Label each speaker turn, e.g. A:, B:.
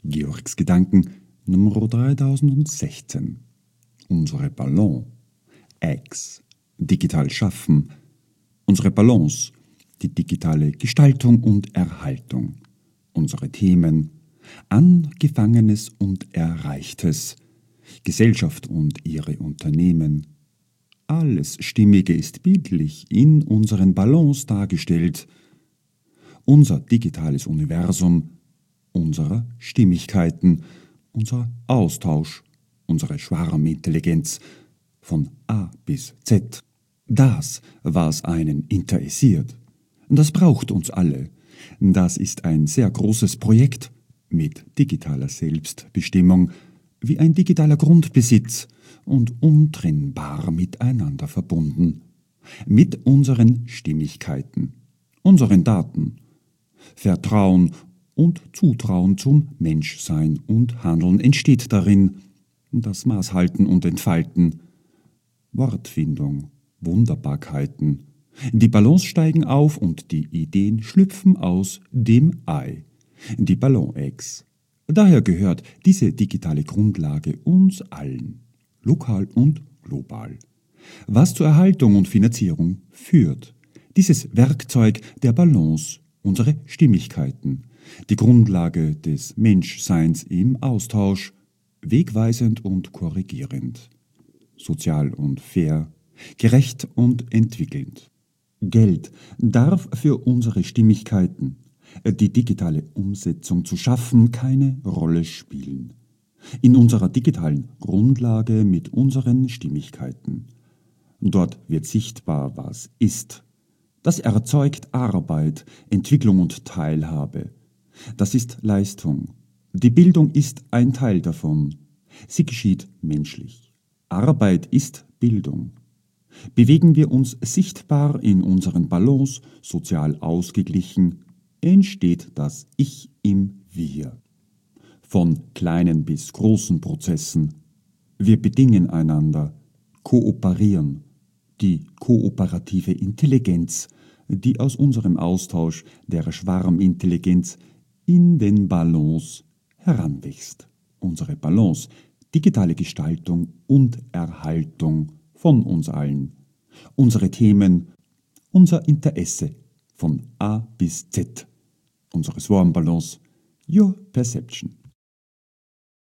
A: Georgs Gedanken Nummer 3016. Unsere Ballon. X. Digital schaffen. Unsere Balance. Die digitale Gestaltung und Erhaltung. Unsere Themen. Angefangenes und Erreichtes. Gesellschaft und ihre Unternehmen. Alles Stimmige ist bildlich in unseren Ballons dargestellt. Unser digitales Universum, unserer Stimmigkeiten, unser Austausch, unsere Schwarmintelligenz von A bis Z. Das, was einen interessiert, das braucht uns alle. Das ist ein sehr großes Projekt mit digitaler Selbstbestimmung, wie ein digitaler Grundbesitz und untrennbar miteinander verbunden. Mit unseren Stimmigkeiten, unseren Daten, Vertrauen und Zutrauen zum Menschsein und Handeln entsteht darin, das Maßhalten und Entfalten, Wortfindung, Wunderbarkeiten. Die Ballons steigen auf und die Ideen schlüpfen aus dem Ei, die Ballon-Eggs. Daher gehört diese digitale Grundlage uns allen, lokal und global. Was zur Erhaltung und Finanzierung führt. Dieses Werkzeug der Balance, unsere Stimmigkeiten, die Grundlage des Menschseins im Austausch, wegweisend und korrigierend, sozial und fair, gerecht und entwickelnd. Geld darf für unsere Stimmigkeiten, die digitale Umsetzung zu schaffen, keine Rolle spielen. In unserer digitalen Grundlage mit unseren Stimmigkeiten. Dort wird sichtbar, was ist. Das erzeugt Arbeit, Entwicklung und Teilhabe. Das ist Leistung. Die Bildung ist ein Teil davon. Sie geschieht menschlich. Arbeit ist Bildung. Bewegen wir uns sichtbar in unseren Ballons, sozial ausgeglichen, entsteht das Ich im Wir. Von kleinen bis großen Prozessen. Wir bedingen einander, kooperieren. Die kooperative Intelligenz, die aus unserem Austausch der Schwarmintelligenz in den Ballons heranwächst. Unsere Balance, digitale Gestaltung und Erhaltung von uns allen. Unsere Themen, unser Interesse von A bis Z. Unsere Swarm Balance, Your Perception.